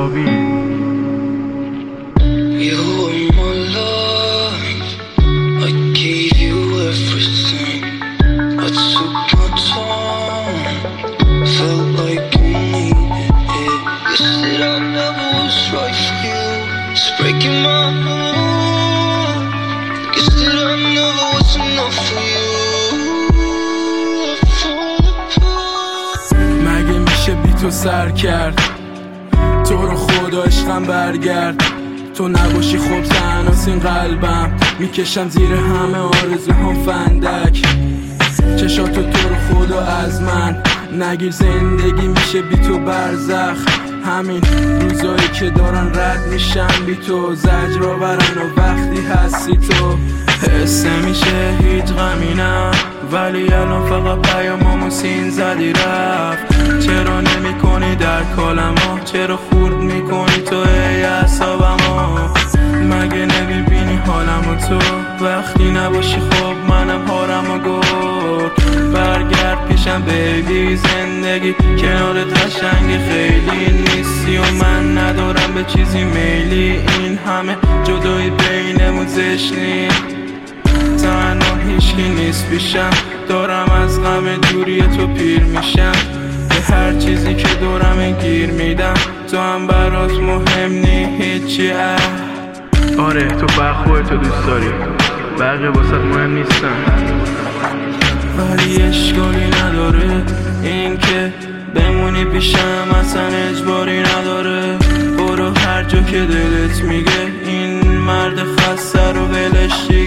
عناوین. You were my life, I gave you everything. I took my time, felt like you needed it. You said I never was right for you, it's breaking my heart. You said I never was enough for you, I fall apart. مگه میشه بی تو سر کرد؟ تو رو خدا عشقم برگرد. تو نباشی خب تنهاست این قلبم، میکشم زیر همه آرزوهام فندک. چشاتو تو رو خدا از من نگیر، زندگی میشه بی تو برزخ. همین روزایی که دارن رد میشن بی تو، زجر آورن و وقتی هستی تو حسه میشه هیچ غمی نه، ولی الان فقط پیامامو سین زدی رفت. چرا نمی کنی در کالمو، چرا خورد میکنی تو ای اعصابمو؟ مگه نمیبینی حالمو تو؟ وقتی نباشی خب منم هارمو گفت. برگرد پیشم بیبی، زندگی کنارت قشنگی خیلی نیستی و من ندارم به چیزی میلی. این همه جدایی بینمون زشت نیست، تنها هیچکی نیست پیشم، دارم از غم دوری تو پیر میشم. به هر چیزی که دورم گیر میدم، تو هم برات مهم نی هیچی. آره تو فقط خودتو دوست داری، بقیه واسه مهم نیستن. ولی اشکالی نداره این که بمونی پیشم، اصلا اجباری نداره. برو هر جا که دلت میگه، این مرد خسته رو ولش